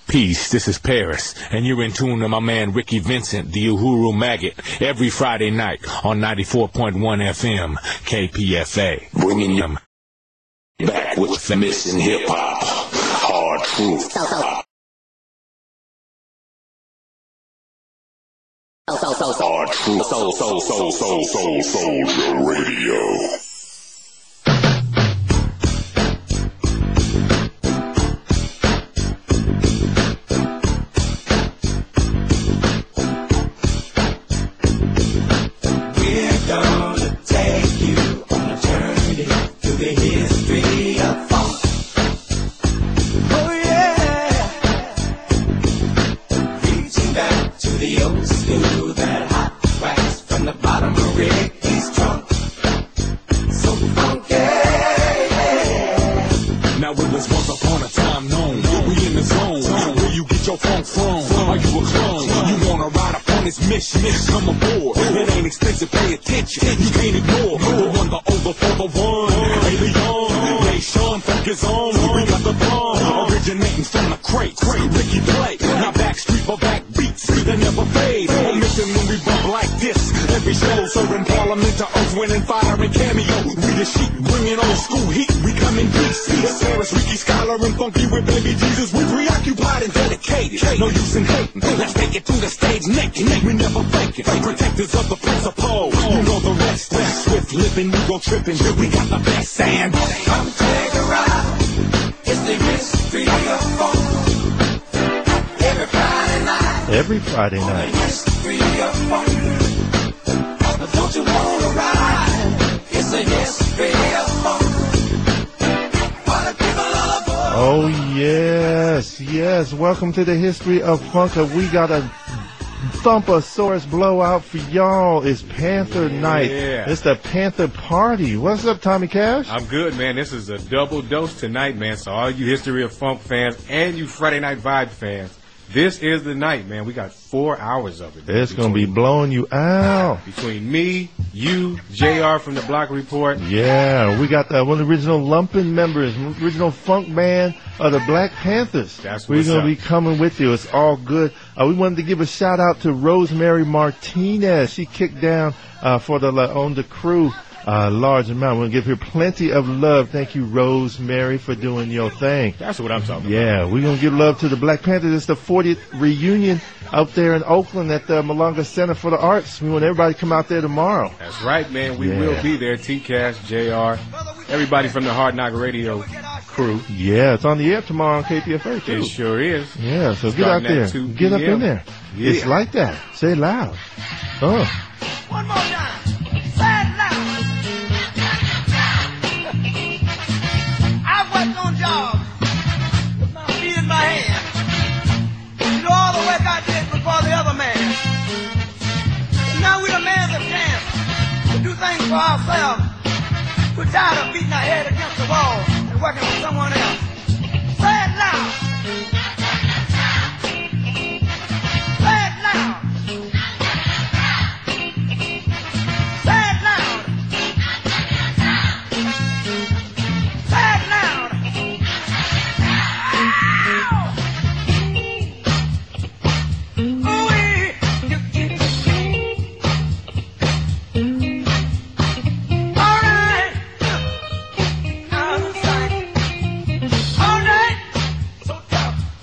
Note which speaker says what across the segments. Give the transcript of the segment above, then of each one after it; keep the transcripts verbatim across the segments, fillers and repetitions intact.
Speaker 1: Peace, this is Paris, and you're in tune to my man Ricky Vincent, the Uhuru Maggot, every Friday night on ninety-four point one F M, K P F A. Bringing them back with the missing hip-hop, hard truth. Hard truth, soul, soul, soul, soul, soul, Soldier Radio.
Speaker 2: Come aboard, it ain't expensive, pay attention. You can't ignore the one, the over for the one. Alien, nation, focus on. We got the bomb, originating from the crate. Ricky play, now backstreet for back beats. They never fade, or missing when we bump like this. Every show serving parliament to earth, wind and fire and cameo. We the sheep, bringing old school heat. We come in peace. It's Paris, Ricky, Scholar, and Funky with Baby Jesus. We preoccupied and dedicated. No use in hating. Let's take it to the stage naked. We never fake it. Protectors of the principle. You know the rest. Best swift living, we go tripping. We got the best sand.
Speaker 3: Come take a ride. It's the history of funk. Every Friday night.
Speaker 4: Every Friday night.
Speaker 3: The history of funk. Don't you wanna ride? It's the history of funk. For the people of the world.
Speaker 4: Oh yes, yes. Welcome to the history of funk. We got a Thumpasaurus blowout for y'all. It's Panther night.
Speaker 5: Yeah.
Speaker 4: It's the Panther party. What's up, Tommy Cash?
Speaker 5: I'm good, man. This is a double dose tonight, man. So all you History of Funk fans and you Friday Night Vibe fans, this is the night, man. We got four hours of it.
Speaker 4: It's going to be blowing you out.
Speaker 5: Between me, you, J R from the Block Report.
Speaker 4: Yeah, we got the, one of the original Lumpin' members, original funk band of the Black Panthers.
Speaker 5: That's
Speaker 4: We're
Speaker 5: what's
Speaker 4: going to
Speaker 5: up.
Speaker 4: be coming with you. It's all good. Uh, we wanted to give a shout out to Rosemary Martinez. She kicked down uh, for the La Onda crew. Uh, large amount. We'll give her plenty of love. Thank you, Rosemary, for doing your thing.
Speaker 5: That's what I'm talking
Speaker 4: Yeah,
Speaker 5: about.
Speaker 4: we're going to give love to the Black Panthers. It's the fortieth reunion out there in Oakland at the Malanga Center for the Arts. We want everybody to come out there tomorrow.
Speaker 5: That's right, man. We
Speaker 4: Yeah.
Speaker 5: will be there. T-Cash, J R, everybody from the Hard Knock Radio crew.
Speaker 4: Yeah, it's on the air tomorrow on K P F A, too.
Speaker 5: It sure is.
Speaker 4: Yeah, so get out
Speaker 5: Starting
Speaker 4: there.
Speaker 5: at two
Speaker 4: Get up
Speaker 5: p.m.
Speaker 4: in there.
Speaker 5: Yeah.
Speaker 4: It's like that. Say it loud. Oh.
Speaker 3: One more time. Say it loud. I worked on jobs with my feet in my hand. You know all the work I did before the other man. And now we the man's of chance to do things for ourselves. We're tired of beating our head against the wall and working for someone else. Say it loud. Say it loud. Say it loud. Say it loud. Ooh-wee. All right. All right. So tough.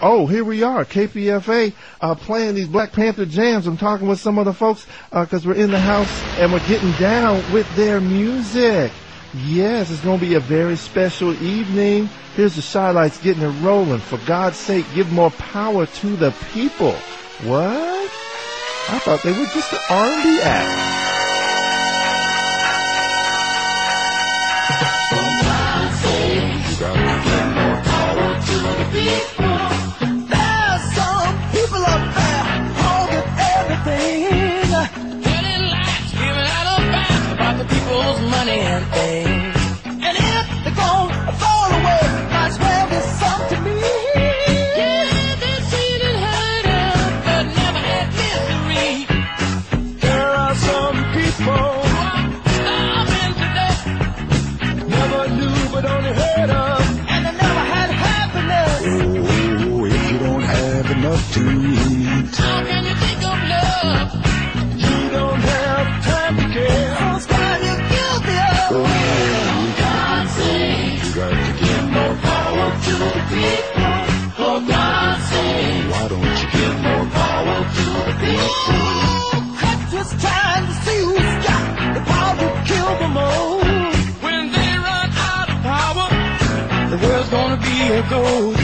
Speaker 4: Oh, here we are, K P F A, uh, playing these Black Panther jams. I'm talking with some of the folks because uh, we're in the house and we're getting down with their music. Yes, it's going to be a very special evening. Here's the Shy Lights getting it rolling. For God's sake, give more power to the people. What? I thought they were just an R and B act.
Speaker 3: There's some people up there holding everything, telling lies, giving out of facts about the people's money and things. And if they're gonna fall away, might as well get some to me. Yeah, they've seen it heard of, but never had misery. There are some people who are starving to death, never knew but only heard of.
Speaker 2: Enough to eat.
Speaker 3: How can you think of love? You don't have time to care. First time you're guilty of.
Speaker 2: Oh, God sake, you got to give more power to the people. For God's sake, why don't you give more power to the people?
Speaker 3: Cut just trying to see who's got the power to kill them all. When they run out of power, the world's gonna be a ghost.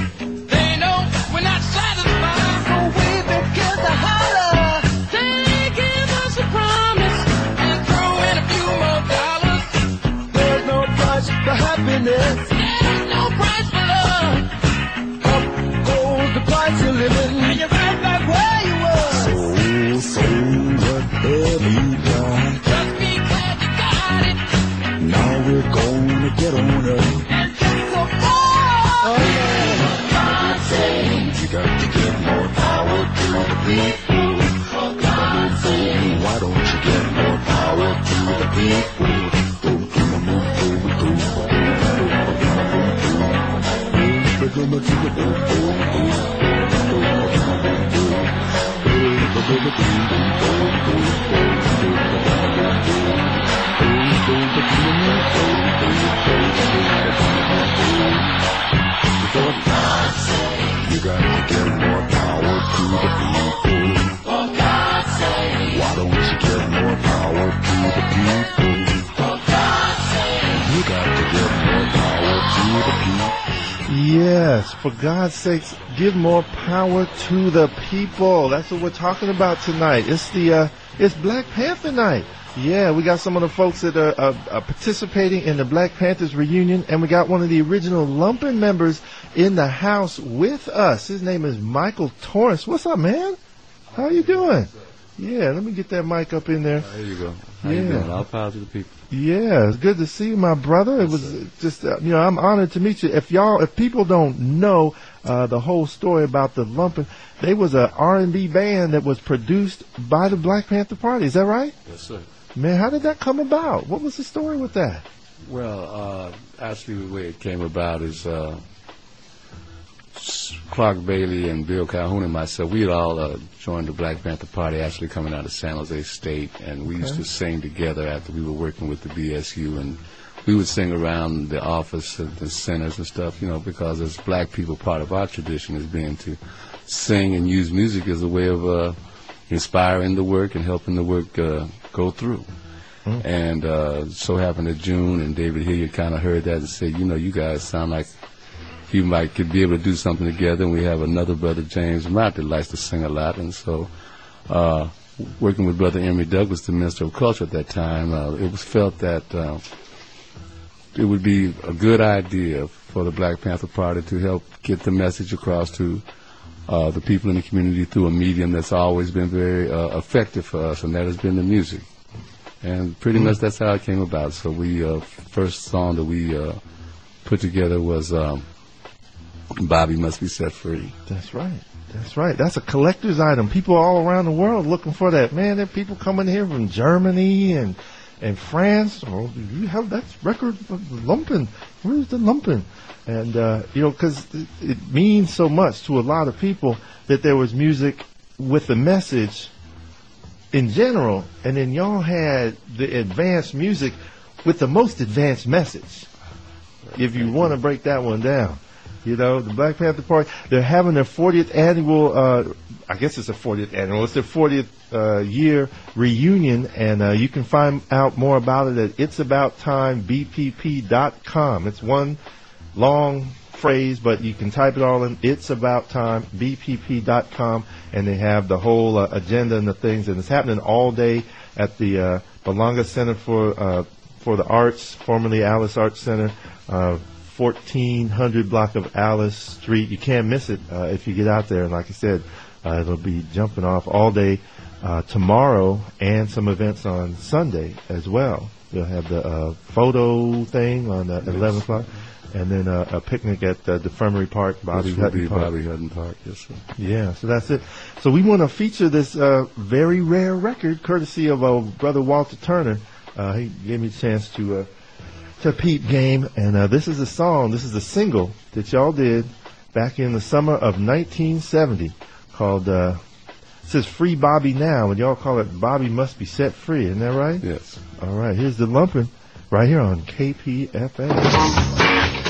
Speaker 3: Happiness. There's no price for love. Up goes the price of living, and you're right back where you were.
Speaker 2: So, so whatever you got,
Speaker 3: just be glad you got it.
Speaker 2: Now we're gonna get on up
Speaker 3: and get some more.
Speaker 2: Oh yeah. God sake, you got to give more power to the people. For God's sake, why don't you give more power to the people? You got to give more power to the people.
Speaker 3: For God's sake,
Speaker 2: why don't you give more power to the people?
Speaker 3: For God's sake,
Speaker 2: you got to give more power to the people.
Speaker 4: Yes, for God's sakes, give more power to the people. That's what we're talking about tonight. It's the uh, it's Black Panther night. Yeah, we got some of the folks that are, are, are participating in the Black Panthers reunion, and we got one of the original Lumpin' members in the house with us. His name is Michael Torrance. What's up, man? How you doing? Yeah, let me get that mic up in there.
Speaker 6: There you go. How
Speaker 4: yeah.
Speaker 6: you doing? All power to the people.
Speaker 4: Yeah, it's good to see you, my brother. It was just, uh, you know, I'm honored to meet you. If y'all, if people don't know uh, the whole story about the Lumpin', they was a R and B band that was produced by the Black Panther Party. Is that right?
Speaker 6: Yes, sir.
Speaker 4: Man, how did that come about? What was the story with that?
Speaker 6: Well, uh, actually, the way it came about is uh, Clark Bailey and Bill Calhoun and myself, we had all uh, joined the Black Panther Party, actually coming out of San Jose State, and we okay. used to sing together after we were working with the B S U, and we would sing around the office and the centers and stuff, you know, because as black people, part of our tradition has been to sing and use music as a way of uh, inspiring the work and helping the work uh, go through. Mm. And uh, so happened that June and David Hilliard kind of heard that and said, you know, you guys sound like you might could be able to do something together. And we have another brother, James Mott, that likes to sing a lot. And so uh, working with Brother Emory Douglas, the Minister of Culture at that time, uh, it was felt that uh, it would be a good idea for the Black Panther Party to help get the message across to uh, the people in the community through a medium that's always been very uh, effective for us, and that has been the music. And pretty mm-hmm. much that's how it came about. So we uh, first song that we uh, put together was um, Bobby Must Be Set Free.
Speaker 4: That's right. That's right. That's a collector's item. People all around the world looking for that. Man, there are people coming here from Germany and and France. Oh, you have that record of Lumpin'. Where's the Lumpin'? And, uh, you know, because it, it means so much to a lot of people that there was music with a message in general, and then y'all had the advanced music with the most advanced message, if you want to break that one down. You know, the Black Panther Party, they're having their fortieth annual, uh, I guess it's a fortieth annual, it's their fortieth uh, year reunion, and uh, you can find out more about it at its about time b p p dot com. It's one long phrase, but you can type it all in, its about time b p p dot com, and they have the whole uh, agenda and the things, and it's happening all day at the uh, Belonga Center for uh, for the Arts, formerly Alice Arts Center, uh, fourteen hundred block of Alice Street. You can't miss it uh, if you get out there. And like I said, uh, it'll be jumping off all day uh, tomorrow, and some events on Sunday as well. You'll have the uh, photo thing on uh, eleven o'clock, and then uh, a picnic at uh, Defirmary Park, Bobby
Speaker 6: Which will
Speaker 4: Hutton
Speaker 6: be
Speaker 4: Park.
Speaker 6: Bobby Hutton Park, yes, sir.
Speaker 4: Yeah, so that's it. So we want to feature this uh, very rare record, courtesy of uh, Brother Walter Turner. Uh, he gave me a chance to uh, to peep game, and uh, this is a song, this is a single that y'all did back in the summer of nineteen seventy called, uh, it says Free Bobby Now, and y'all call it Bobby Must Be Set Free, isn't that right?
Speaker 6: Yes.
Speaker 4: All right, here's the Lumpin' right here on K P F A.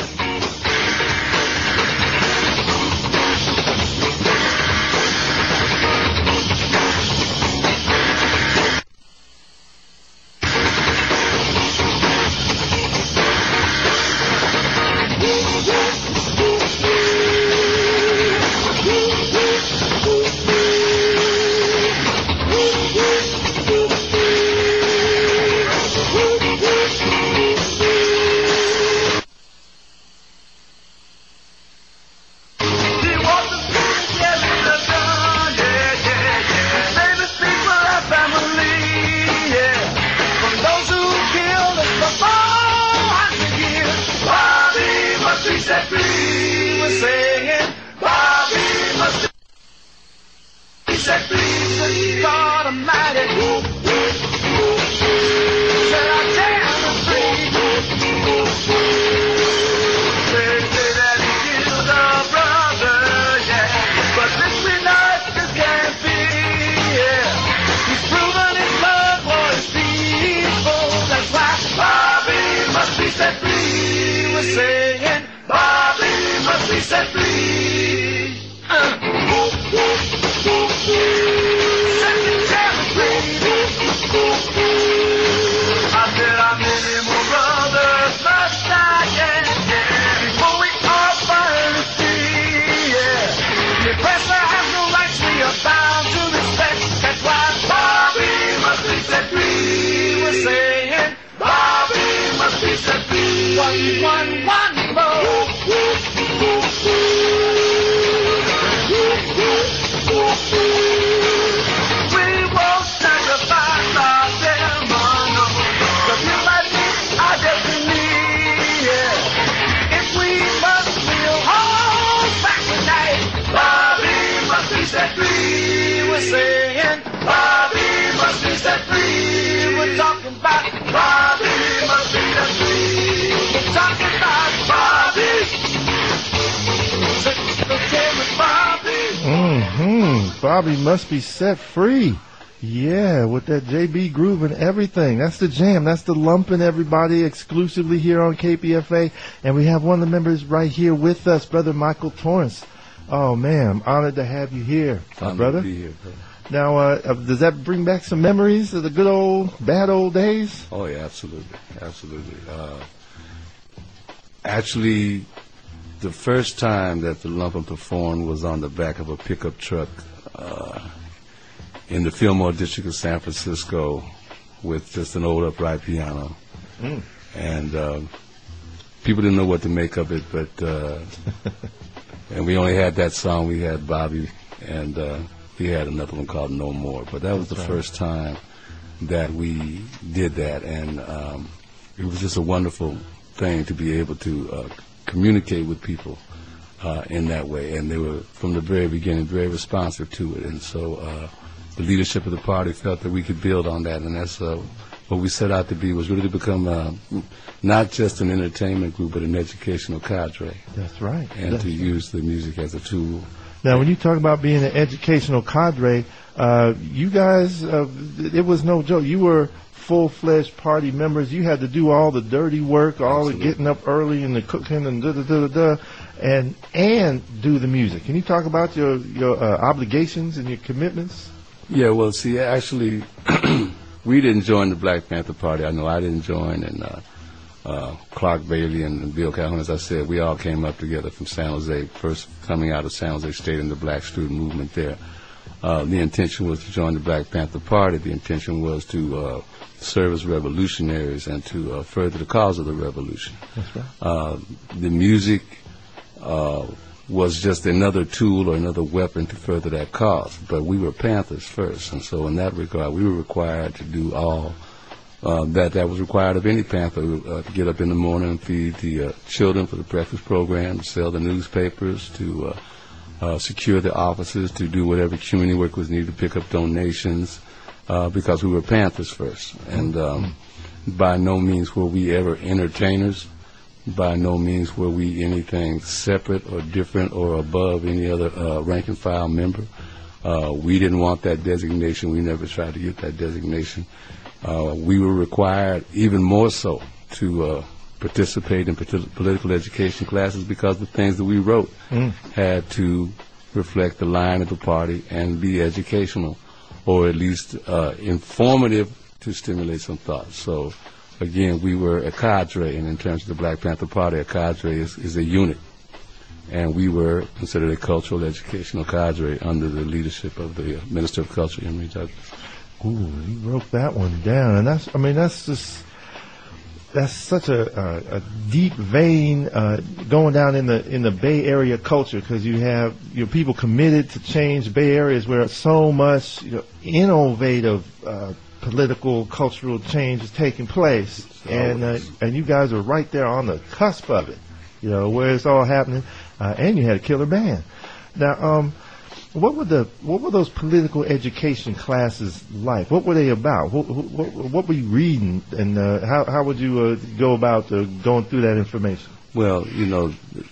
Speaker 4: Bobby Must Be Set Free. Yeah, with that J B groove and everything. That's the jam. That's the Lumpin', everybody, exclusively here on K P F A. And we have one of the members right here with us, Brother Michael Torrance. Oh, man, I'm honored to have you here,
Speaker 6: Honored
Speaker 4: brother.
Speaker 6: to be here, brother.
Speaker 4: Now, uh, does that bring back some memories of the good old, bad old days?
Speaker 6: Oh, yeah, absolutely. Absolutely. Uh, actually, the first time that the Lumpin' performed was on the back of a pickup truck uh, in the Fillmore district of San Francisco with just an old upright piano. Mm. And uh, people didn't know what to make of it, but uh, and we only had that song. We had Bobby, and uh, we had another one called No More. But that was the right. first time that we did that, and um, it was just a wonderful thing to be able to uh, communicate with people uh, in that way. And they were, from the very beginning, very responsive to it. And so uh, the leadership of the party felt that we could build on that, and that's uh, what we set out to be, was really to become uh, not just an entertainment group, but an educational cadre.
Speaker 4: That's right.
Speaker 6: And
Speaker 4: that's
Speaker 6: to
Speaker 4: right.
Speaker 6: use the music as a tool.
Speaker 4: Now, when you talk about being an educational cadre, uh, you guys, uh, it was no joke. You were full-fledged party members. You had to do all the dirty work, all
Speaker 6: Absolutely.
Speaker 4: the getting up early and the cooking and da da da da da, and and do the music. Can you talk about your your uh, obligations and your commitments?
Speaker 6: Yeah, well, see, actually, we didn't join the Black Panther Party. I know I didn't join, and uh, uh, Clark Bailey and Bill Calhoun, as I said, we all came up together from San Jose, first coming out of San Jose State in the black student movement there. Uh, the intention was to join the Black Panther Party. The intention was to uh, serve as revolutionaries and to uh, further the cause of the revolution.
Speaker 4: That's right.
Speaker 6: Uh, the music uh, was just another tool or another weapon to further that cause. But we were Panthers first, and so in that regard, we were required to do all uh, that that was required of any Panther, uh, to get up in the morning and feed the uh, children for the breakfast program, to sell the newspapers, to uh, uh, secure the offices, to do whatever community work was needed, to pick up donations, uh, because we were Panthers first. And um, by no means were we ever entertainers. By no means were we anything separate or different or above any other uh, rank and file member. Uh, we didn't want that designation. We never tried to get that designation. Uh, we were required even more so to uh, participate in politi- political education classes because the things that we wrote mm. had to reflect the line of the party and be educational, or at least uh, informative to stimulate some thought. So, again, we were a cadre, and in terms of the Black Panther Party, a cadre is, is a unit. And we were considered a cultural educational cadre under the leadership of the Minister of Culture, Henry Douglas.
Speaker 4: Ooh, you broke that one down, and that's, I mean, that's just, that's such a, a, a deep vein uh, going down in the in the Bay Area culture, because you have your people committed to change Bay Areas where so much, you know, innovative uh, political, cultural change is taking place, and uh, and you guys are right there on the cusp of it, you know, where it's all happening, uh, and you had a killer band. Now, um, what were the what were those political education classes like? What were they about? What, what, what were you reading, and uh, how how would you uh, go about uh, going through that information?
Speaker 6: Well, you know,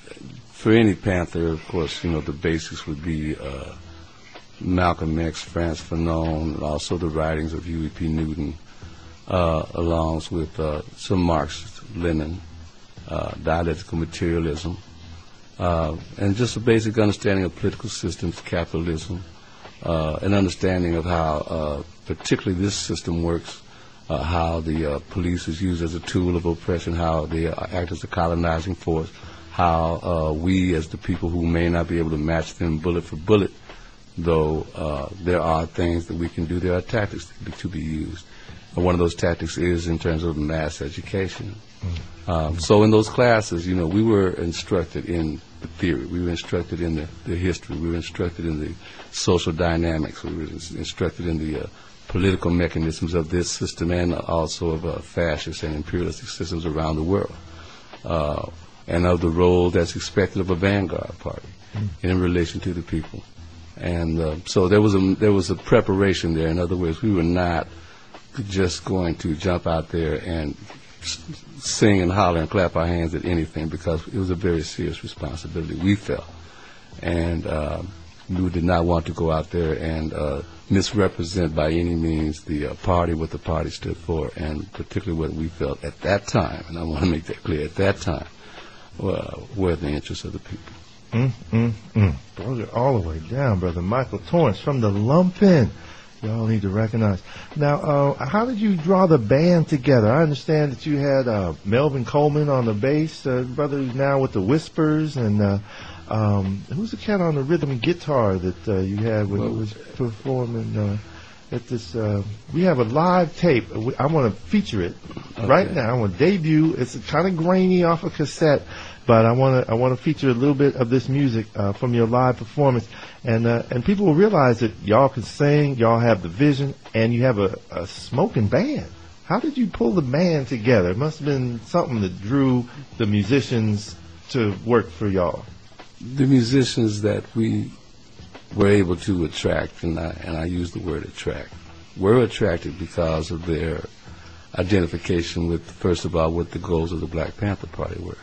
Speaker 6: for any Panther, of course, you know, the basics would be uh, Malcolm X, Frantz Fanon, and also the writings of Huey P. Newton, uh, along with uh, some Marx, Lenin, uh, dialectical materialism, uh, and just a basic understanding of political systems, capitalism, uh, an understanding of how uh, particularly this system works, uh, how the uh, police is used as a tool of oppression, how they act as a colonizing force, how uh, we as the people who may not be able to match them bullet for bullet, though uh, there are things that we can do, there are tactics to be, to be used. And one of those tactics is in terms of mass education. Mm-hmm. Um, so in those classes, you know, we were instructed in the theory, we were instructed in the, the history, we were instructed in the social dynamics, we were instructed in the uh, political mechanisms of this system, and also of uh, fascist and imperialistic systems around the world, uh, and of the role that's expected of a vanguard party mm-hmm. in relation to the people. And uh, so there was a there was a preparation there. In other words, we were not just going to jump out there and s- sing and holler and clap our hands at anything, because it was a very serious responsibility we felt, and uh, we did not want to go out there and uh, misrepresent by any means the uh, party, what the party stood for, and particularly what we felt at that time. And I want to make that clear: at that time, uh, were the interests of the people.
Speaker 4: Mm, mm, mm. Broke it all the way down, Brother Michael Torrance from the Lumpin'. Y'all need to recognize. Now, uh, how did you draw the band together? I understand that you had uh, Melvin Coleman on the bass, uh, brother who's now with the Whispers, and uh, um, who's the cat on the rhythm and guitar that uh, you had when you was performing uh, at this? Uh, we have a live tape. I want to feature it okay. right now. I want to debut. It's kind of grainy off a cassette, but I want to I want to feature a little bit of this music uh, from your live performance, and uh, and people will realize that y'all can sing, y'all have the vision, and you have a, a smoking band. How did you pull the band together? It must have been something that drew the musicians to work for y'all.
Speaker 6: The musicians that we were able to attract, and I, and I use the word attract, were attracted because of their identification with, first of all, what the goals of the Black Panther Party were.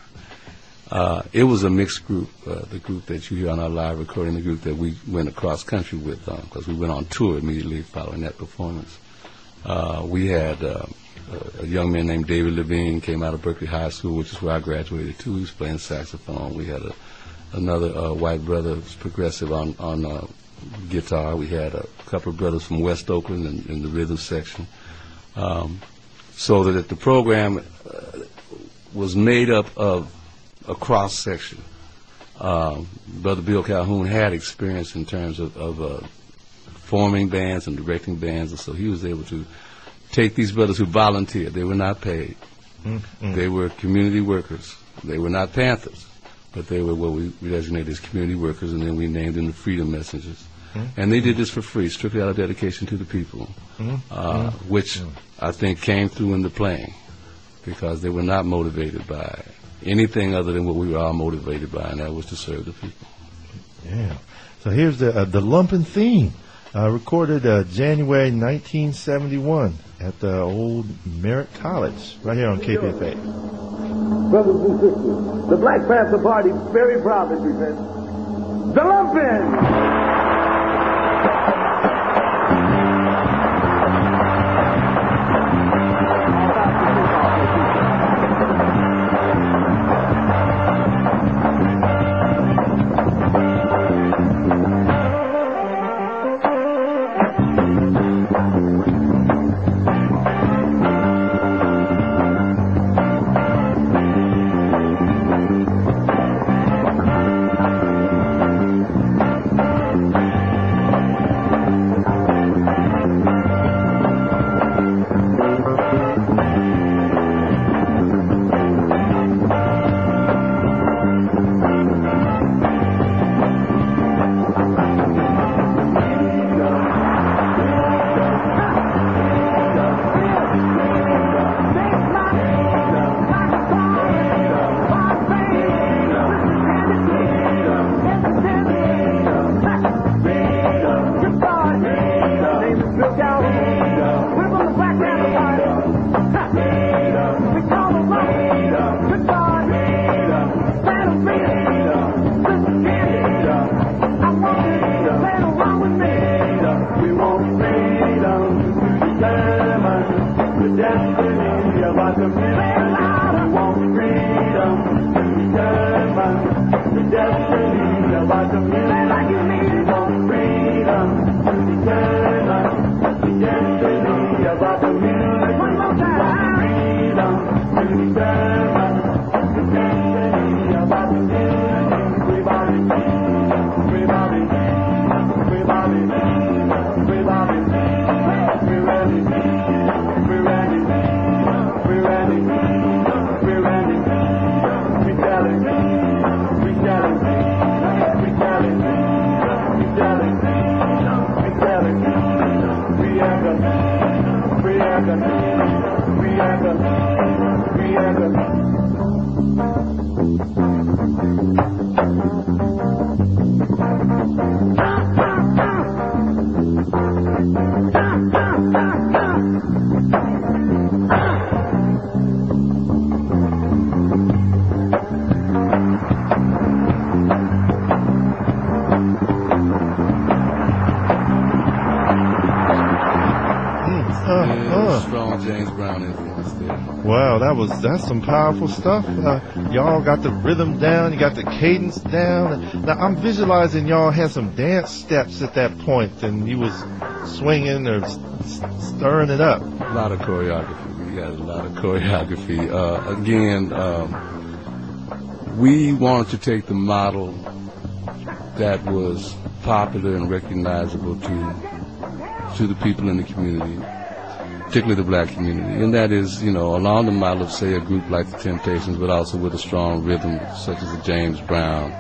Speaker 6: Uh, it was a mixed group, uh, the group that you hear on our live recording, the group that we went across country with, because um, we went on tour immediately following that performance. Uh, we had uh, a young man named David Levine came out of Berkeley High School, which is where I graduated too. He was playing saxophone. We had a, another uh, white brother who was progressive on on uh, guitar. We had a couple of brothers from West Oakland in, in the rhythm section. Um, so that the program uh, was made up of a cross section. Um, Brother Bill Calhoun had experience in terms of, of uh, forming bands and directing bands, and so he was able to take these brothers who volunteered. They were not paid. Mm-hmm. They were community workers. They were not Panthers, but they were what we designated as community workers, and then we named them the Freedom Messengers. Mm-hmm. And they did this for free, strictly out of dedication to the people, mm-hmm. uh, mm-hmm. which mm-hmm. I think came through in the playing, because they were not motivated by anything other than what we were all motivated by, and that was to serve the people.
Speaker 4: Yeah. So here's the uh, the Lumpin' Theme. Uh, recorded uh, January nineteen seventy-one at the old Merritt College, right here on K P F A.
Speaker 7: Brothers and sisters, the Black Panther Party very proudly presents the Lumpin'!
Speaker 4: Wow, that was that's some powerful stuff. Uh, y'all got the rhythm down, you got the cadence down. Now I'm visualizing y'all had some dance steps at that point, and you was swinging or stirring it up.
Speaker 6: A lot of choreography. We had a lot of choreography. Uh, again, um, we wanted to take the model that was popular and recognizable to to the people in the community, particularly the black community, and that is, you know, along the model of, say, a group like the Temptations, but also with a strong rhythm, such as a James Brown,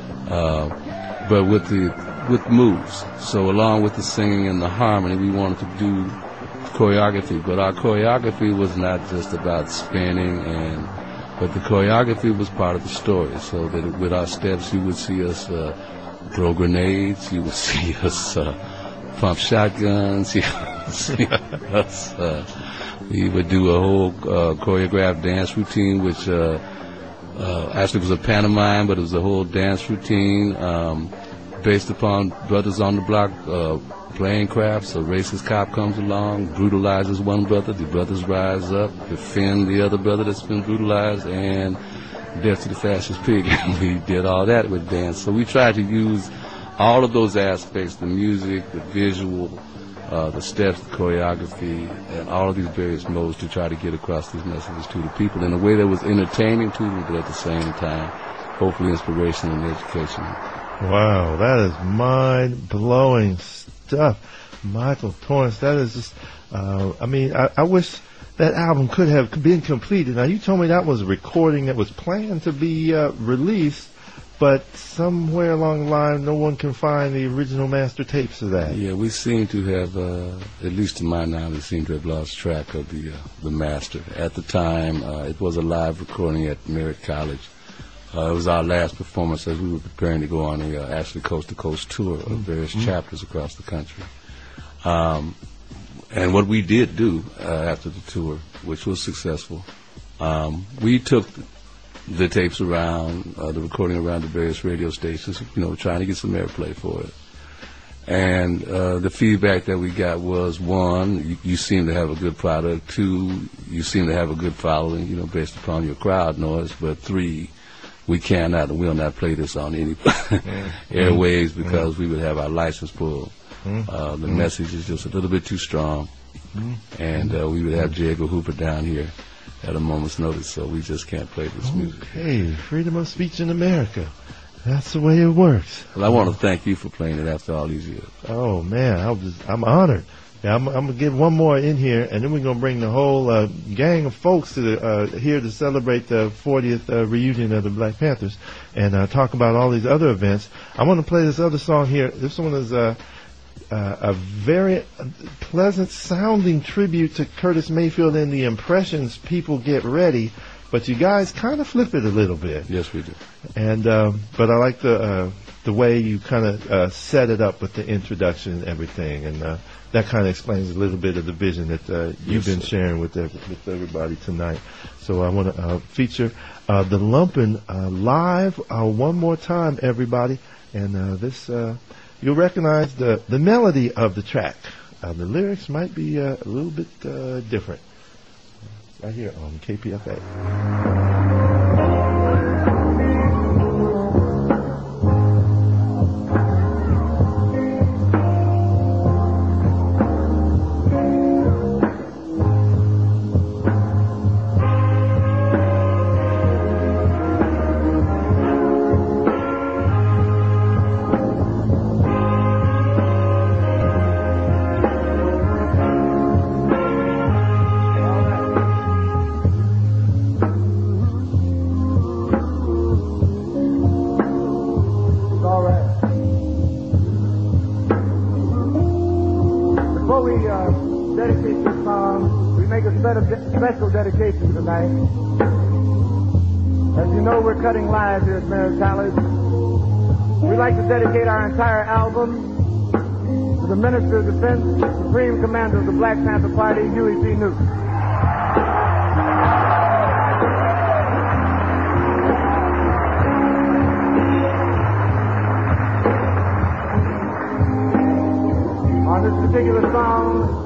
Speaker 6: uh, but with the with moves. So along with the singing and the harmony, we wanted to do choreography, but our choreography was not just about spinning, and but the choreography was part of the story. So that with our steps, you would see us uh, throw grenades, you would see us uh, pump shotguns, you would see us. Uh, we would do a whole uh, choreographed dance routine, which uh, uh, actually was a pantomime, but it was a whole dance routine. Um, based upon brothers on the block uh, playing crafts. A racist cop comes along, brutalizes one brother. The brothers rise up, defend the other brother that's been brutalized, and death to the fascist pig. We did all that with dance. So we tried to use all of those aspects, the music, the visual, uh, the steps, the choreography, and all of these various modes to try to get across these messages to the people in a way that was entertaining to them, but at the same time, hopefully inspirational and educational.
Speaker 4: Wow, that is mind-blowing stuff. Michael Torrance, that is just, uh, I mean, I, I wish that album could have been completed. Now, you told me that was a recording that was planned to be uh, released, but somewhere along the line, no one can find the original master tapes of that.
Speaker 6: Yeah, we seem to have, uh, at least to my knowledge, seem to have lost track of the uh, the master. At the time, uh, it was a live recording at Merritt College. Uh, it was our last performance as we were preparing to go on a uh, actually coast-to-coast tour of various mm-hmm. chapters across the country. Um, and what we did do uh, after the tour, which was successful, um, we took the tapes around, uh, the recording around the various radio stations, you know, trying to get some airplay for it. And uh, the feedback that we got was, one, you, you seem to have a good product. Two, you seem to have a good following, you know, based upon your crowd noise. But three, we cannot and will not play this on any mm. airwaves because mm. we would have our license pulled. Mm. Uh, the mm. message is just a little bit too strong. Mm. And uh, we would have J. Edgar Hoover down here at a moment's notice, so we just can't play this
Speaker 4: okay.
Speaker 6: music.
Speaker 4: Okay, freedom of speech in America. That's the way it works.
Speaker 6: Well, I want to thank you for playing it after all these years.
Speaker 4: Oh, man, I was, I'm honored. Yeah, I'm, I'm going to get one more in here, and then we're going to bring the whole uh, gang of folks to the, uh, here to celebrate the fortieth uh, reunion of the Black Panthers and uh, talk about all these other events. I want to play this other song here. This one is uh, uh, a very pleasant sounding tribute to Curtis Mayfield and the Impressions, People Get Ready, but you guys kind of flip it a little bit.
Speaker 6: Yes, we do.
Speaker 4: And um, but I like the uh, the way you kind of uh, set it up with the introduction and everything, and uh, that kind of explains a little bit of the vision that uh, you've yes, been sir. sharing with every, with everybody tonight. So I want to uh, feature uh, the Lumpin' uh, live uh, one more time, everybody, and uh, this uh, you'll recognize the the melody of the track. Uh, the lyrics might be uh, a little bit uh, different. Right here on K P F A.
Speaker 8: Special dedication tonight. As you know, we're cutting live here at Merritt College. We'd like to dedicate our entire album to the Minister of Defense, Supreme Commander of the Black Panther Party, Huey P. Newton. On this particular song,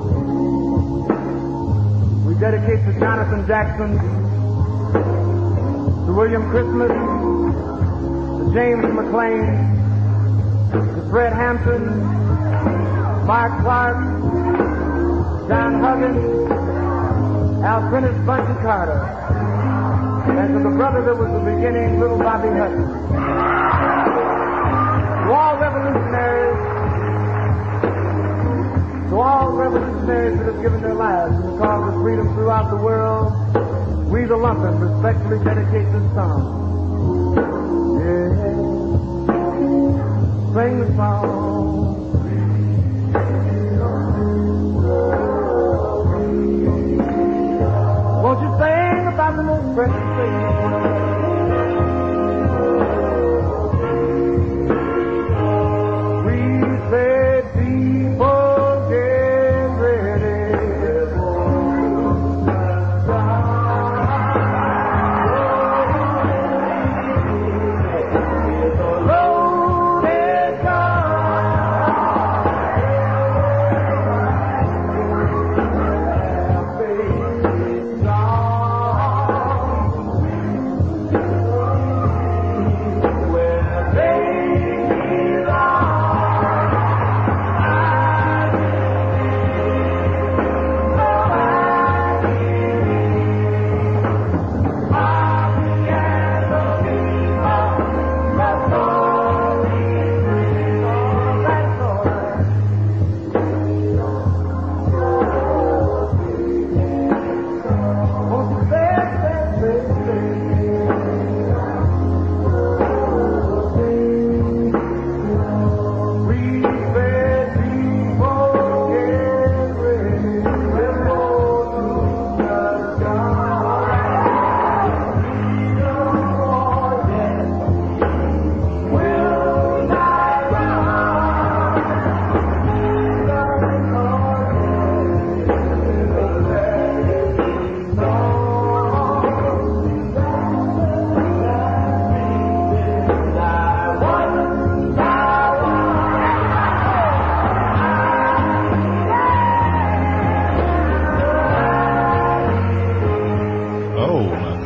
Speaker 8: dedicate to Jonathan Jackson, to William Christmas, to James McLean, to Fred Hampton, Mark Clark, John Huggins, Alfred Bunty Carter, and to the brother that was the beginning, little Bobby Hutton. To all revolutionaries, to all revolutionaries that have given their lives in the cause of freedom throughout the world, we the Lumpin' respectfully dedicate this song. Yeah. Sing the song. Won't you sing about the most precious thing in the world? We said people Loaded gun.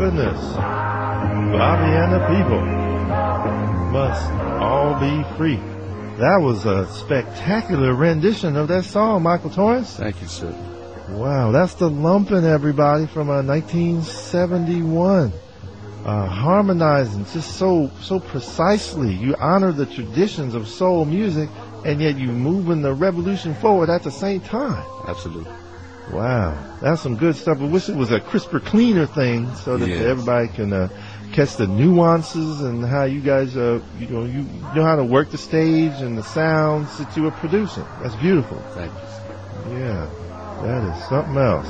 Speaker 4: goodness. Bobby and the people must all be free. That was a spectacular rendition of that song, Michael Torrance.
Speaker 6: Thank you, sir.
Speaker 4: Wow, that's the Lumpin', everybody, from uh, nineteen seventy-one. Uh, harmonizing just so so precisely. You honor the traditions of soul music, and yet you moving the revolution forward at the same time.
Speaker 6: Absolutely.
Speaker 4: Wow, that's some good stuff. I wish it was a crisper, cleaner thing so that
Speaker 6: yes.
Speaker 4: everybody can uh, catch the nuances and how you guys, uh, you know, you know how to work the stage and the sounds that you are producing. That's beautiful.
Speaker 6: Thank you.
Speaker 4: Yeah, that is something else.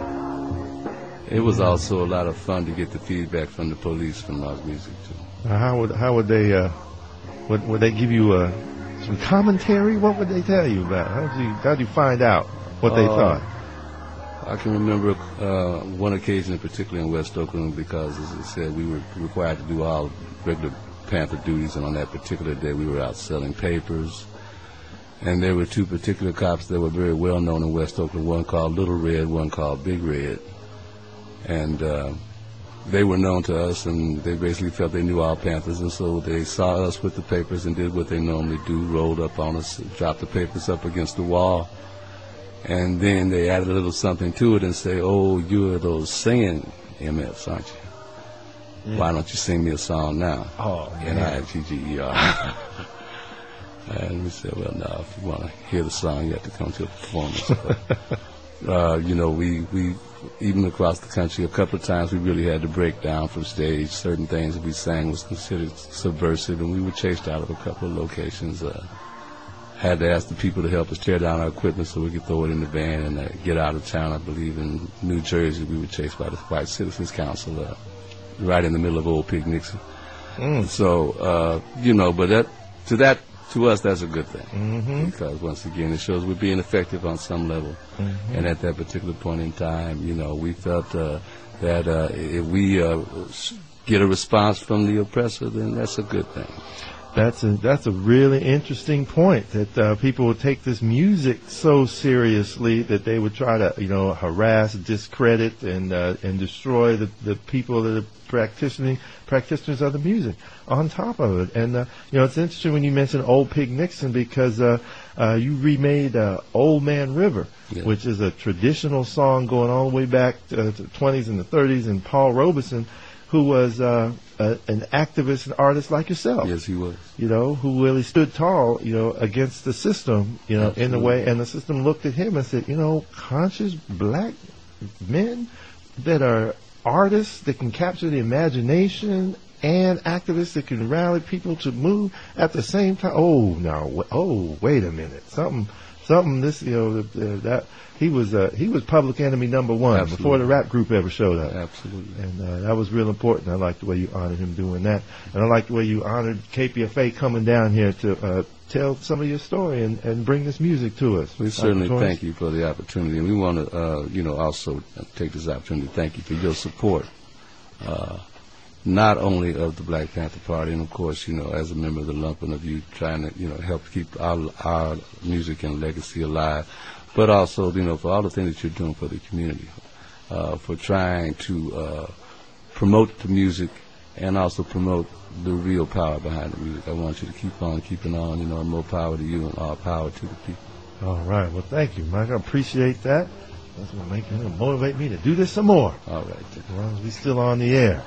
Speaker 6: It was also a lot of fun to get the feedback from the police from our music too.
Speaker 4: Uh, how would how would they uh, would would they give you uh, some commentary? What would they tell you about? How did you how did you find out what they
Speaker 6: uh,
Speaker 4: thought?
Speaker 6: I can remember uh, one occasion in particular in West Oakland because, as I said, we were required to do all regular Panther duties, and on that particular day we were out selling papers. And there were two particular cops that were very well known in West Oakland, one called Little Red, one called Big Red. And uh, they were known to us, and they basically felt they knew all Panthers, and so they saw us with the papers and did what they normally do, rolled up on us, dropped the papers up against the wall. And then they added a little something to it and say, oh, you're those singing M Fs, aren't you? Yeah. Why don't you sing me a song now?
Speaker 4: Oh,
Speaker 6: N I G G E R. And we said, well, no, if you want to hear the song, you have to come to a performance. But, uh, you know, we, we, even across the country, a couple of times we really had to break down from stage. Certain things that we sang was considered subversive, and we were chased out of a couple of locations. Uh, had to ask the people to help us tear down our equipment so we could throw it in the van and uh, get out of town. I believe in New Jersey we were chased by the White Citizens Council uh, right in the middle of Old Pig Nixon. Mm. So, uh, you know, but that to that to us that's a good thing
Speaker 4: mm-hmm.
Speaker 6: because once again it shows we're being effective on some level. Mm-hmm. And at that particular point in time, you know, we felt uh, that uh, if we uh, get a response from the oppressor, then that's a good thing.
Speaker 4: That's a that's a really interesting point, that uh, people would take this music so seriously that they would try to, you know, harass, discredit, and uh, and destroy the, the people that are practicing practitioners of the music on top of it. And uh, you know, it's interesting when you mention Old Pig Nixon because uh, uh, you remade uh, Old Man River, yeah. which is a traditional song going all the way back to the twenties and the thirties, and Paul Robeson, who was uh, a, an activist and artist like yourself.
Speaker 6: Yes, he was.
Speaker 4: You know, who really stood tall, you know, against the system, you know, Absolutely. in a way. And the system looked at him and said, you know, conscious black men that are artists that can capture the imagination and activists that can rally people to move at the same time. Oh, no. Oh, wait a minute. Something, something, this, you know, that. He was uh, he was public enemy number one Absolutely. Before the rap group ever showed up.
Speaker 6: Absolutely.
Speaker 4: And uh, that was real important. I like the way you honored him doing that. And I like the way you honored K P F A coming down here to uh, tell some of your story and, and bring this music to us.
Speaker 6: We certainly thank you for the opportunity. And we want to, uh, you know, also take this opportunity to thank you for your support, uh, not only of the Black Panther Party, and, of course, you know, as a member of the Lumpin', of you trying to, you know, help keep our, our music and legacy alive, but also, you know, for all the things that you're doing for the community, uh, for trying to uh, promote the music and also promote the real power behind the music. I want you to keep on keeping on, you know, more power to you and all power to the people.
Speaker 4: All right. Well, thank you, Mike. I appreciate that. That's going to make me motivate me to do this some more.
Speaker 6: All right.
Speaker 4: As long as we're still on the air.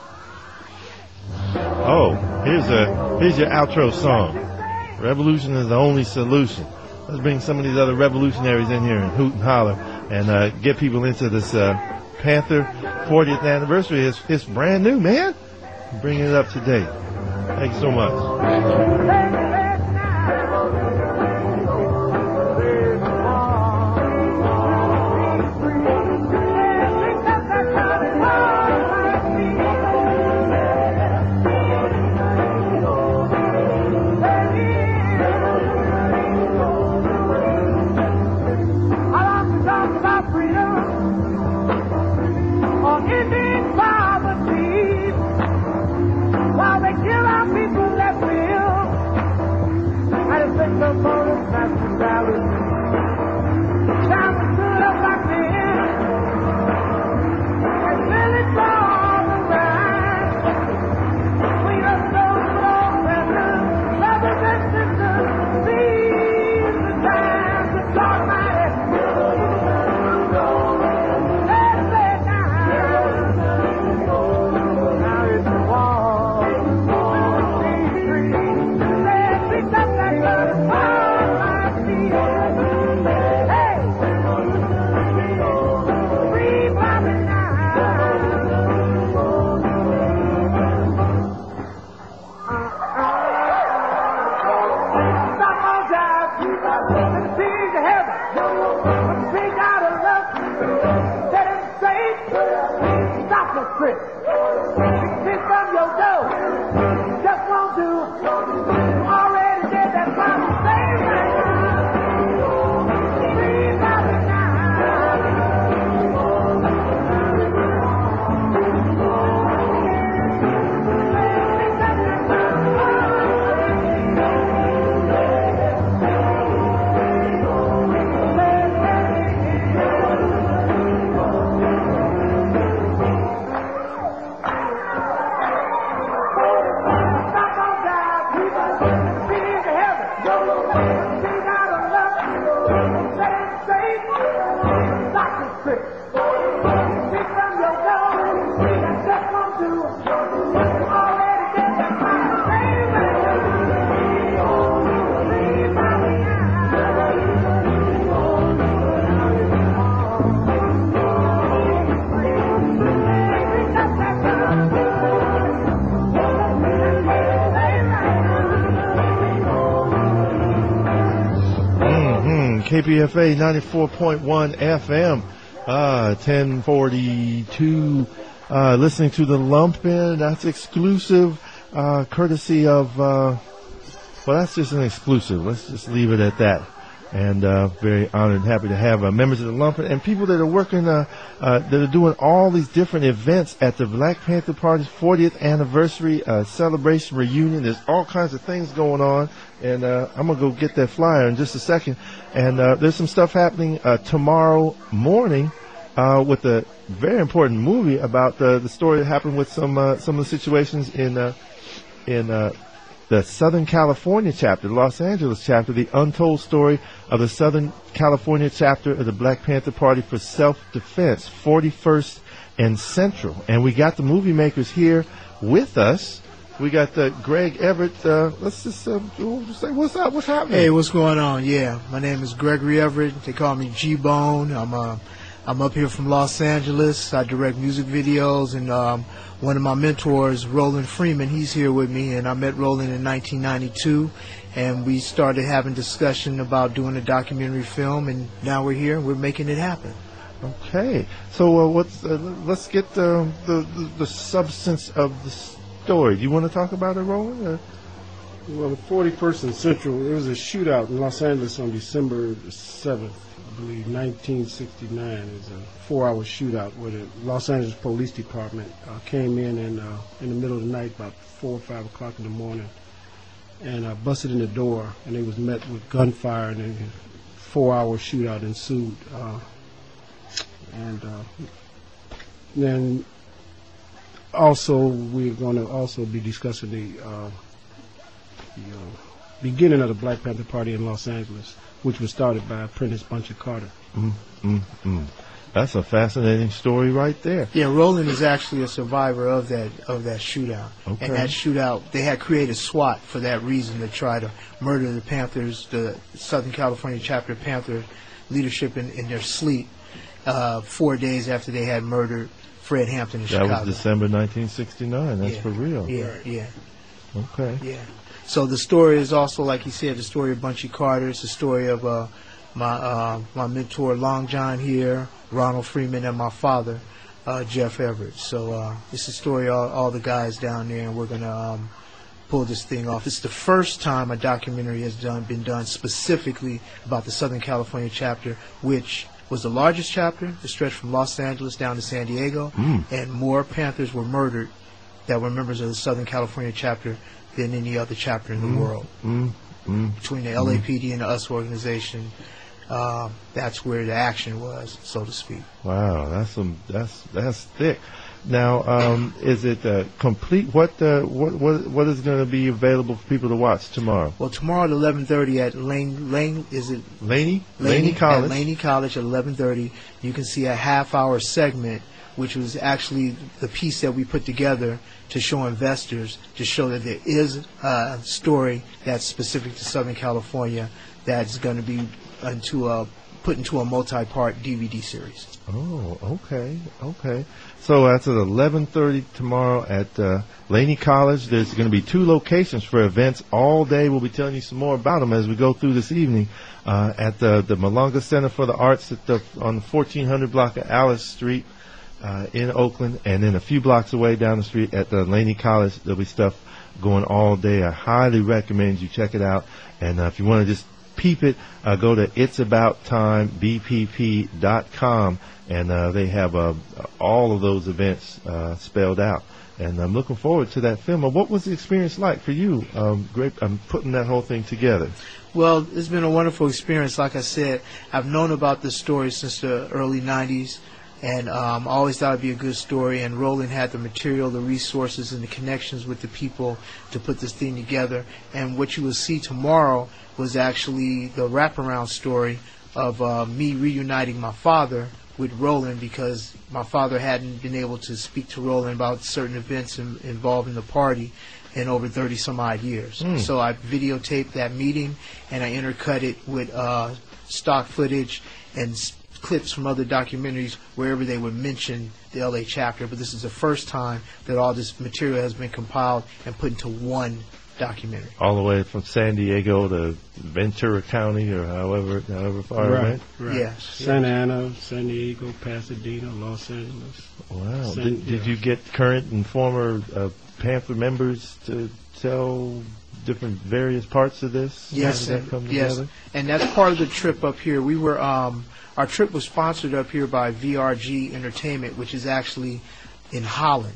Speaker 4: Oh, here's a here's your outro song. Revolution is the only solution. Let's bring some of these other revolutionaries in here and hoot and holler and uh, get people into this uh, Panther fortieth anniversary. It's, it's brand new, man. Bringing it up to date. Thank you so much.
Speaker 8: While they kill our people that will
Speaker 4: K P F A ninety-four point one F M, uh, ten forty-two. Uh, listening to the Lumpin'. That's exclusive, uh, courtesy of. Uh, well, that's just an exclusive. Let's just leave it at that. And uh, very honored and happy to have uh, members of the Lumpin' and people that are working, uh, uh, that are doing all these different events at the Black Panther Party's fortieth anniversary uh, celebration reunion. There's all kinds of things going on, and uh, I'm gonna go get that flyer in just a second. And uh, there's some stuff happening uh, tomorrow morning uh, with a very important movie about uh, the story that happened with some uh, some of the situations in uh, in. Uh, The Southern California chapter, the Los Angeles chapter, the untold story of the Southern California chapter of the Black Panther Party for Self-Defense, forty-first and Central. And we got the movie makers here with us. We got uh, Greg Everett. Uh, let's just, uh, just say, what's up? What's happening?
Speaker 9: Hey, what's going on? Yeah, my name is Gregory Everett. They call me G-Bone. I'm uh, I'm up here from Los Angeles. I direct music videos, and um, one of my mentors, Roland Freeman, he's here with me, and I met Roland in nineteen ninety-two, and we started having discussion about doing a documentary film, and now we're here and we're making it happen.
Speaker 4: Okay, so uh, what's uh, let's get uh, the, the the substance of the story. Do you want to talk about it, Roland? Or?
Speaker 10: Well, the forty-first and Central, there was a shootout in Los Angeles on December seventh. I believe nineteen sixty-nine. Is a four-hour shootout where the Los Angeles Police Department uh, came in and uh, in the middle of the night, about four or five o'clock in the morning, and uh, busted in the door, and they was met with gunfire, and a four-hour shootout ensued. Uh, and uh, then also we're going to also be discussing the, uh, the uh, beginning of the Black Panther Party in Los Angeles, which was started by Prentice Buncher Carter.
Speaker 4: Mm, mm, mm. That's a fascinating story right there.
Speaker 9: Yeah, Roland is actually a survivor of that of that shootout.
Speaker 4: Okay.
Speaker 9: And that shootout, they had created SWAT for that reason, to try to murder the Panthers, the Southern California chapter Panther leadership in, in their sleep, uh, four days after they had murdered Fred Hampton in
Speaker 4: that
Speaker 9: Chicago.
Speaker 4: That was December nineteen sixty-nine. That's
Speaker 9: yeah.
Speaker 4: for real.
Speaker 9: Yeah, yeah.
Speaker 4: Okay.
Speaker 9: Yeah. So the story is also, like you said, the story of Bunchy Carter. It's the story of uh, my uh, my mentor Long John here, Ronald Freeman, and my father, uh, Jeff Everett. So uh, it's the story of all, all the guys down there, and we're going to um, pull this thing off. It's the first time a documentary has done been done specifically about the Southern California chapter, which was the largest chapter. It stretched from Los Angeles down to San Diego,
Speaker 4: mm.
Speaker 9: and more Panthers were murdered that were members of the Southern California chapter than any other chapter in the
Speaker 4: mm,
Speaker 9: world.
Speaker 4: Mm, mm,
Speaker 9: Between the L A P D mm. and the U S organization, uh, that's where the action was, so to speak.
Speaker 4: Wow, that's some that's that's thick. Now, um, is it uh, complete? What uh, what what what is going to be available for people to watch tomorrow?
Speaker 9: Well, tomorrow at eleven thirty at Lane Lane is it
Speaker 4: Laney
Speaker 9: Laney,
Speaker 4: Laney College
Speaker 9: at Laney College at eleven thirty. You can see a half hour segment, which was actually the piece that we put together to show investors, to show that there is a story that's specific to Southern California that's going to be into a, put into a multi-part D V D series.
Speaker 4: Oh, okay, okay. So that's at eleven thirty tomorrow at uh, Laney College. There's going to be two locations for events all day. We'll be telling you some more about them as we go through this evening uh, at the, the Malunga Center for the Arts at the, on the fourteen hundred block of Alice Street. Uh, in Oakland, and then a few blocks away down the street at the Laney College, there'll be stuff going all day. I highly recommend you check it out. And uh, if you want to just peep it, uh, go to its about time b p p dot com, and uh, they have uh, all of those events uh, spelled out. And I'm looking forward to that film. What was the experience like for you? Um, great, I'm putting that whole thing together.
Speaker 9: Well, it's been a wonderful experience. Like I said, I've known about this story since the early nineties. And um, I always thought it'd be a good story, and Roland had the material, the resources, and the connections with the people to put this thing together. And what you will see tomorrow was actually the wraparound story of uh, me reuniting my father with Roland, because my father hadn't been able to speak to Roland about certain events in, involving the party in over thirty some odd years. Mm. So I videotaped that meeting, and I intercut it with uh, stock footage and clips from other documentaries wherever they would mention the L A chapter. But this is the first time that all this material has been compiled and put into one documentary.
Speaker 4: All the way from San Diego to Ventura County, or however however far
Speaker 10: right,
Speaker 4: it went.
Speaker 10: Right.
Speaker 9: Yes.
Speaker 10: Santa Ana, San Diego, Pasadena, Los Angeles.
Speaker 4: Wow.
Speaker 10: San,
Speaker 4: did, did
Speaker 10: yeah.
Speaker 4: you get current and former uh, Panther members to tell different various parts of this?
Speaker 9: Yes,
Speaker 4: How did
Speaker 9: and,
Speaker 4: that come
Speaker 9: yes,
Speaker 4: together?
Speaker 9: and that's part of the trip up here. We were um, our trip was sponsored up here by V R G Entertainment, which is actually in Holland.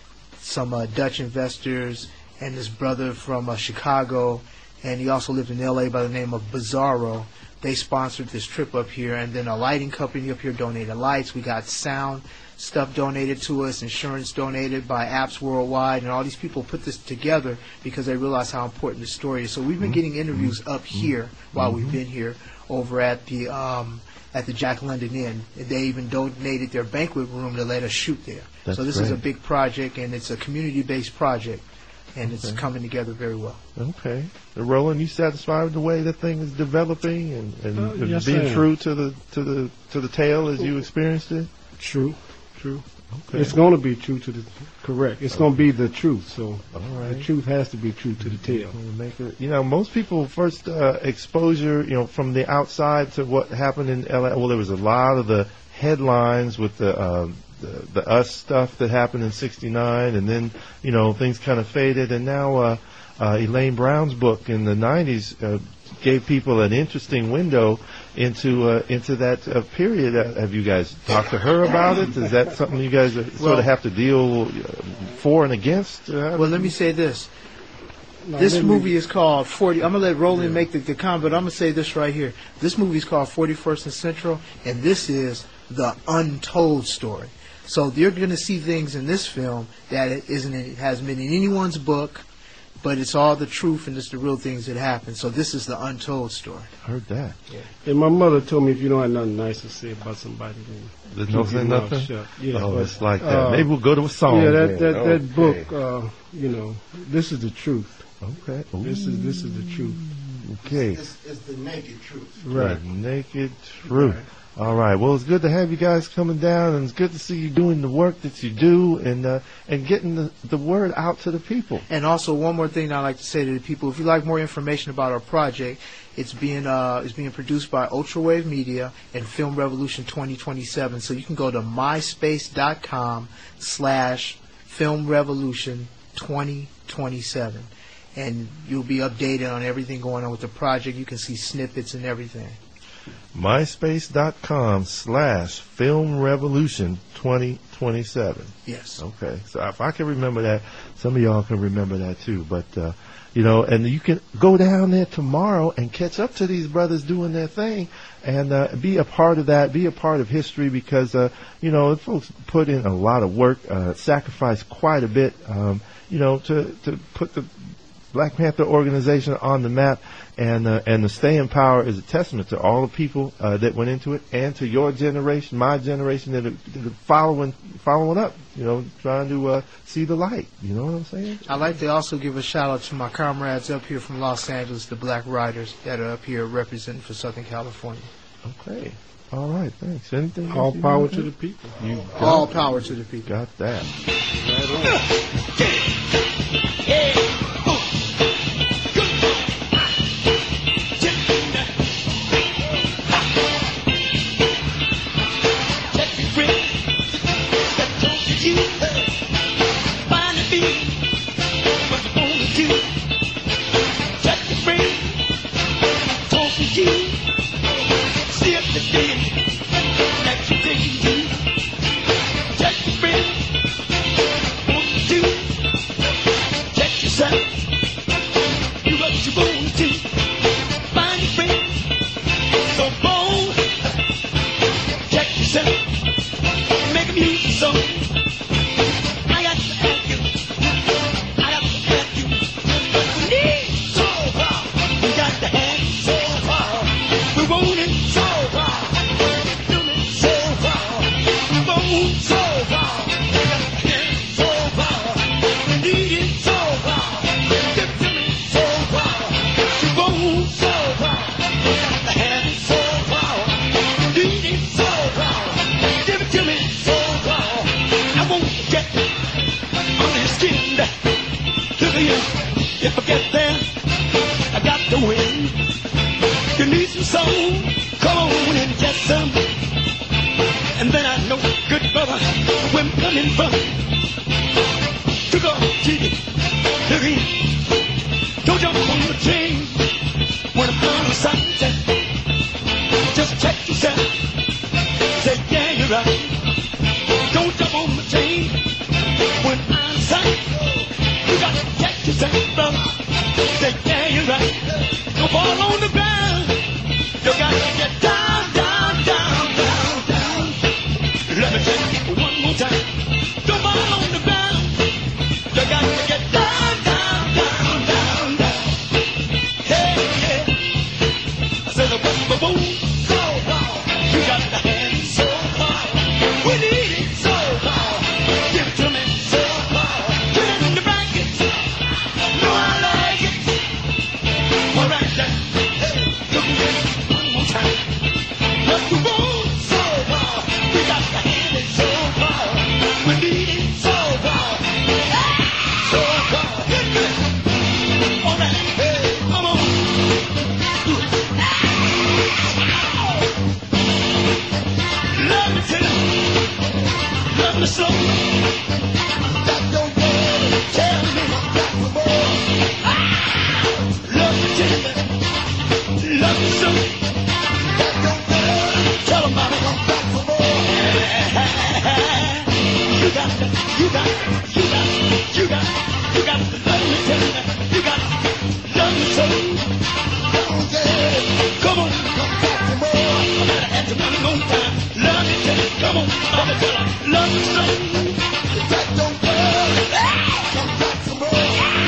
Speaker 9: Some uh, Dutch investors and this brother from uh, Chicago, and he also lived in L A by the name of Bizarro. They sponsored this trip up here, and then a lighting company up here donated lights. We got sound stuff donated to us, insurance donated by Apps Worldwide, and all these people put this together because they realized how important the story is. So we've been getting interviews up here while we've been here over at the um, at the Jack London Inn. They even donated their banquet room to let us shoot there.
Speaker 4: That's
Speaker 9: so this
Speaker 4: great.
Speaker 9: is a big project, and it's a community-based project, and it's
Speaker 4: Okay.
Speaker 9: coming together very well.
Speaker 4: Okay. Uh, Roland, you satisfied with the way the thing is developing and, and,
Speaker 10: Uh,
Speaker 4: and
Speaker 10: yes, I
Speaker 4: being
Speaker 10: am.
Speaker 4: true to the to the to the tale as you experienced it?
Speaker 10: True, true.
Speaker 4: Okay.
Speaker 10: It's going to be true to the correct. It's going to be the truth. So
Speaker 4: All
Speaker 10: the
Speaker 4: right.
Speaker 10: truth has to be true to the tale.
Speaker 4: We'll make it- You know, most people first uh, exposure, you know, from the outside to what happened in L A. Well, there was a lot of the headlines with the uh, the, the us stuff that happened in sixty-nine, and then you know things kind of faded, and now uh, uh, Elaine Brown's book in the nineties uh, gave people an interesting window into uh, into that uh, period. Uh, have you guys talked to her about it? Is that something you guys uh, sort
Speaker 9: Well-
Speaker 4: of have to deal uh, for and against? Uh,
Speaker 9: Well, let me say this.
Speaker 10: No,
Speaker 9: This
Speaker 10: let me-
Speaker 9: movie is called forty. I'm gonna let Roland make the, the comment, but I'm gonna say this right here. This movie is called forty-first and Central, and this is the untold story. So you're gonna see things in this film that it isn't it hasn't been in anyone's book, but it's all the truth and it's the real things that happen. So this is the untold story.
Speaker 4: Heard that.
Speaker 10: And my mother told me if you don't have nothing nice to say about somebody, then
Speaker 4: There's no
Speaker 10: keep your
Speaker 4: saying
Speaker 10: mouth
Speaker 4: nothing?
Speaker 10: shut. Yeah,
Speaker 4: Oh,
Speaker 10: but,
Speaker 4: it's like that.
Speaker 10: uh,
Speaker 4: Maybe we'll go to a song.
Speaker 10: Yeah, that
Speaker 4: then.
Speaker 10: that, that
Speaker 4: Okay.
Speaker 10: book. Uh, you know, this is the truth.
Speaker 4: Okay.
Speaker 10: This is this is the truth.
Speaker 4: Okay.
Speaker 9: It's, it's the naked truth.
Speaker 10: Right.
Speaker 4: The naked truth. All right. Well, it's good to have you guys coming down, and it's good to see you doing the work that you do, and uh, and getting the, the word out to the people.
Speaker 9: And also, one more thing I'd like to say to the people: if you'd like more information about our project, it's being uh, it's being produced by Ultrawave Media and Film Revolution twenty twenty-seven. So you can go to myspace dot com slash Film Revolution twenty twenty-seven, and you'll be updated on everything going on with the project. You can see snippets and everything.
Speaker 4: myspace dot com slash Film Revolution twenty twenty-seven.
Speaker 9: Yes.
Speaker 4: Okay. So if I can remember that, some of y'all can remember that too. But, uh, you know, and you can go down there tomorrow and catch up to these brothers doing their thing and uh, be a part of that, be a part of history because, uh, you know, folks put in a lot of work, uh, sacrifice quite a bit, um, you know, to, to put the Black Panther organization on the map, and uh, and the stay in power is a testament to all the people uh, that went into it, and to your generation, my generation that are, that are following following up, you know, trying to uh, see the light. You know what I'm saying?
Speaker 9: I'd like to also give a shout out to my comrades up here from Los Angeles, the Black Riders that are up here representing for Southern California.
Speaker 4: Okay. All right. Thanks. Anything?
Speaker 10: All
Speaker 4: else you
Speaker 10: power
Speaker 4: want
Speaker 10: to
Speaker 4: to
Speaker 10: the people.
Speaker 4: You got
Speaker 9: All
Speaker 4: it.
Speaker 9: power to the people.
Speaker 4: Got that.
Speaker 2: If I get then I know, good brother, where I'm coming from. Took off T V, look in. Don't jump on the train when I'm on the side. Just check yourself. Say, yeah, you're right. Don't jump on the train when I'm inside. You got to check yourself, brother. Say, yeah, you're right. Don't fall on the ground. You got to get down, down, down, down, down. Let me tell you one more time. Don't fall on the ground. You got to get down, down, down, down, down. Hey, yeah. I said, boom, boom, boom. So hard. You got the hand so hard. We need it so hard. Give it to me so hard. Put it in the bracket. No, I like it. All right, then. Hey, look at this one more time. Let's go so hard. We got the hand it so hard. We need it so hard. So hard. Get this. All right. Hey, come on. Love me till love me slow. That don't wanna tell me that's the boy. Love me till love me slow. That don't wanna tell me that's the boy. You got to, you got to, you got to, you got to, you got to love me till you got to love me so. Come on, come back for more. I gotta have to money on time. Love me till come on, love me till I love me so. That don't work. Come back for more.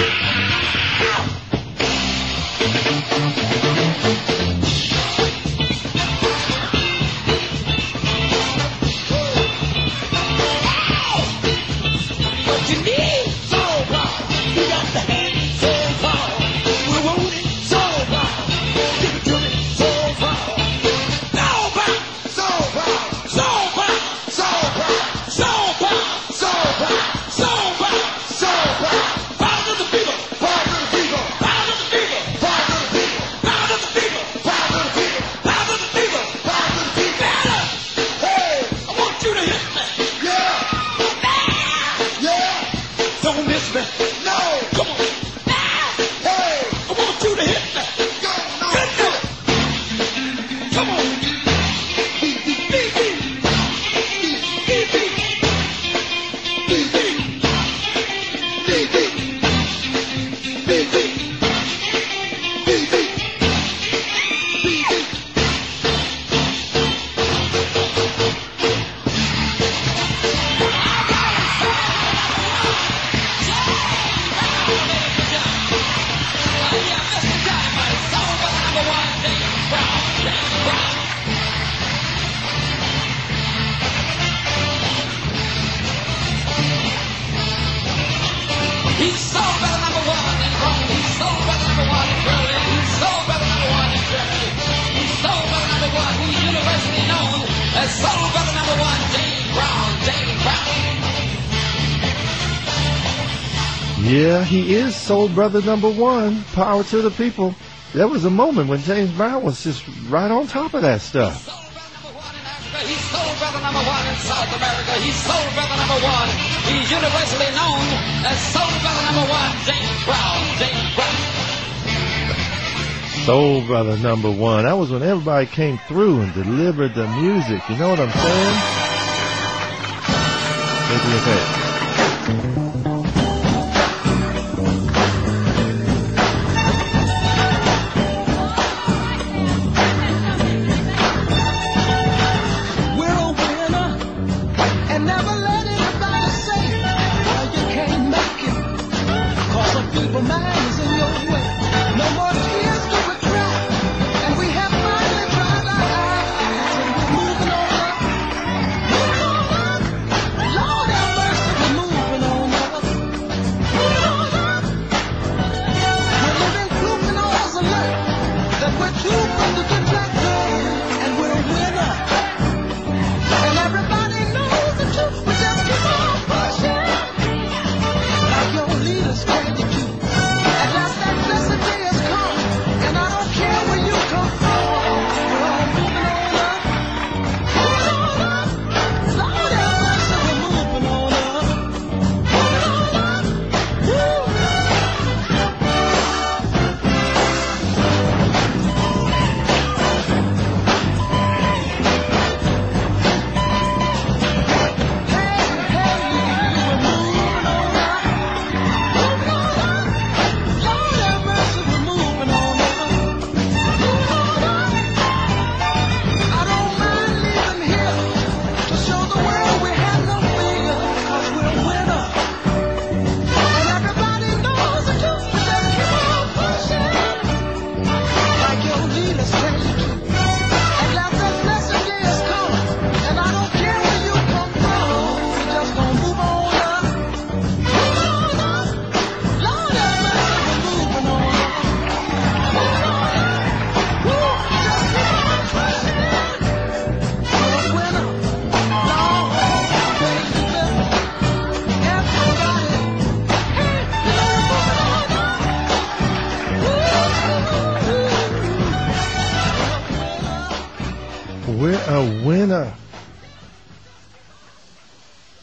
Speaker 2: What you need? So far. You got the hand so far. We want it so far. Give it to me so far. So far. So far. So far. So far. So far. So far. So far. So far. Power to the people. Power to the people. Power to the people. Power to the people. Power to the people. Power to the people. Power to the people. Power to the people. Better. Hey, I want you to hit me. Yeah. Yeah. Don't miss me. No. Come on. Hey, I want you to hit me. Go. No. Hit me. Come on. Beat, beat, beat, beat. Beat, beat, beat. Beat, beat. Beat, beat. Beat, beat. Beat, beat. Beat, beat. He's so better number one in Rome. He's so better number one in Berlin. He's so better number one in Germany. He's so better number one. He's universally known as so better number one, James Brown. James Brown.
Speaker 4: Yeah, he is Soul Brother number one. Power to the people. There was a moment when James Brown was just right on top of that stuff.
Speaker 2: He's soul brother number one in South America. He's soul brother number one. He's universally known as soul brother number one, James Brown. James Brown.
Speaker 4: Soul Brother number one. That was when everybody came through and delivered the music. You know what I'm saying? K P F A.
Speaker 2: Lord have mercy, we're moving on.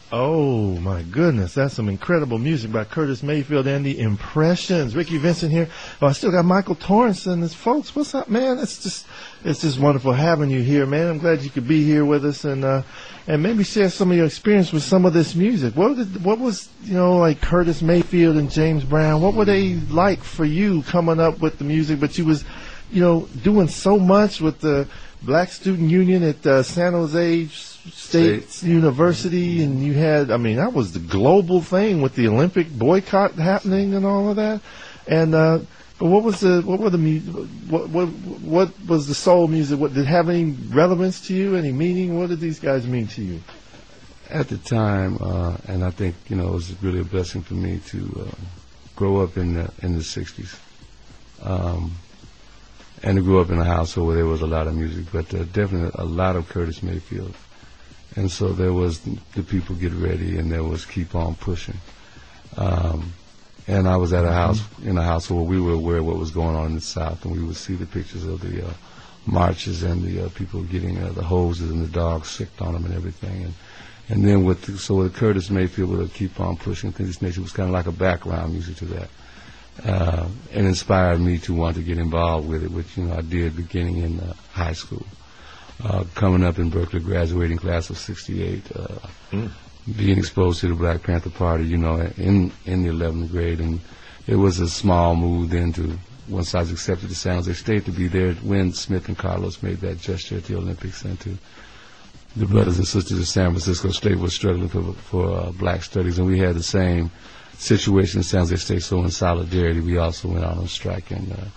Speaker 4: Oh, my goodness. That's some incredible music by Curtis Mayfield and the Impressions. Ricky Vincent here. Oh, I still got Michael Torrance and his folks. What's up, man? It's just it's just wonderful having you here, man. I'm glad you could be here with us and uh, and maybe share some of your experience with some of this music. What did, what was, you know, like Curtis Mayfield and James Brown, what were they like for you coming up with the music? But you was, you know, doing so much with the Black Student Union at uh, San Jose State, State University, and you had, I mean, that was the global thing with the Olympic boycott happening and all of that. And uh, what was the, what were the, what, what, what was the soul music? What did it have any relevance to you? Any meaning? What did these guys mean to you?
Speaker 6: At the time, uh, and I think, you know, it was really a blessing for me to uh, grow up in the in the sixties. Um, and to grow up in a household where there was a lot of music, but uh, definitely a lot of Curtis Mayfield. And so there was the People Get Ready, and there was Keep On Pushing. Um, and I was at a house, in a household where we were aware of what was going on in the South, and we would see the pictures of the uh, marches and the uh, people getting uh, the hoses and the dogs sicked on them and everything. And and then with the, so with Curtis Mayfield would Keep On Pushing, Things Nation was kind of like a background music to that. Uh, and inspired me to want to get involved with it, which, you know, I did beginning in uh, high school. Uh, coming up in Berkeley, graduating class of sixty-eight, uh, mm. being exposed to the Black Panther Party, you know, in, in the eleventh grade. And it was a small move then to, once I was accepted to San Jose State, to be there when Smith and Carlos made that gesture at the Olympics, and to the brothers and sisters at San Francisco State were struggling for, for uh, black studies, and we had the same situation in San Jose State, so in solidarity, we also went out on strike, and uh,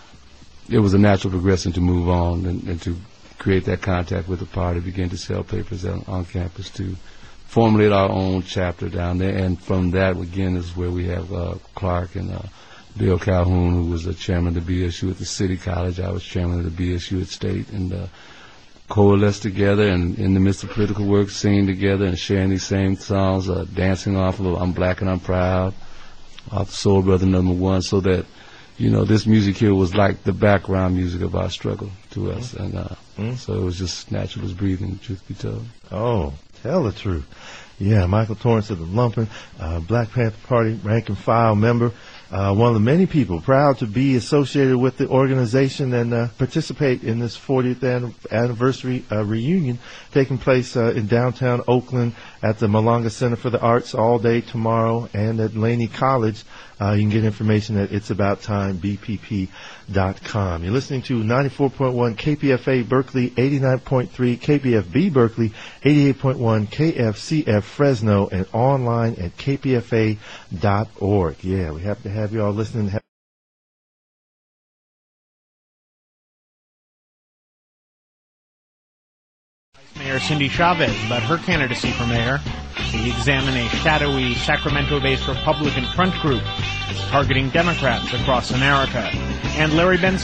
Speaker 6: it was a natural progression to move on and, and to create that contact with the party, begin to sell papers on, on campus, to formulate our own chapter down there, and from that, again, is where we have uh, Clark and uh, Bill Calhoun, who was the chairman of the B S U at the City College. I was chairman of the B S U at State, and uh, coalesced together and in the midst of political work, singing together and sharing these same songs, uh, dancing off of I'm Black and I'm Proud, off Soul Brother Number One, so that, you know, this music here was like the background music of our struggle to us. Mm-hmm. And uh, mm-hmm. so it was just natural as breathing, truth be told.
Speaker 4: Oh, tell the truth. Yeah, Michael Torrance of the Lumpen, uh, Black Panther Party rank and file member. Uh, one of the many people proud to be associated with the organization and uh, participate in this fortieth anniversary uh, reunion taking place uh, in downtown Oakland at the Malanga Center for the Arts all day tomorrow, and at Laney College. Uh, you can get information at its about time b p p dot com. You're listening to ninety-four point one K P F A Berkeley, eighty-nine point three K P F B Berkeley, eighty-eight point one K F C F Fresno, and online at k p f a dot org. Yeah, we happy to have you all listening.
Speaker 11: Mayor Cindy Chavez about her candidacy for mayor. We examine a shadowy Sacramento-based Republican front group that's targeting Democrats across America. And Larry Benson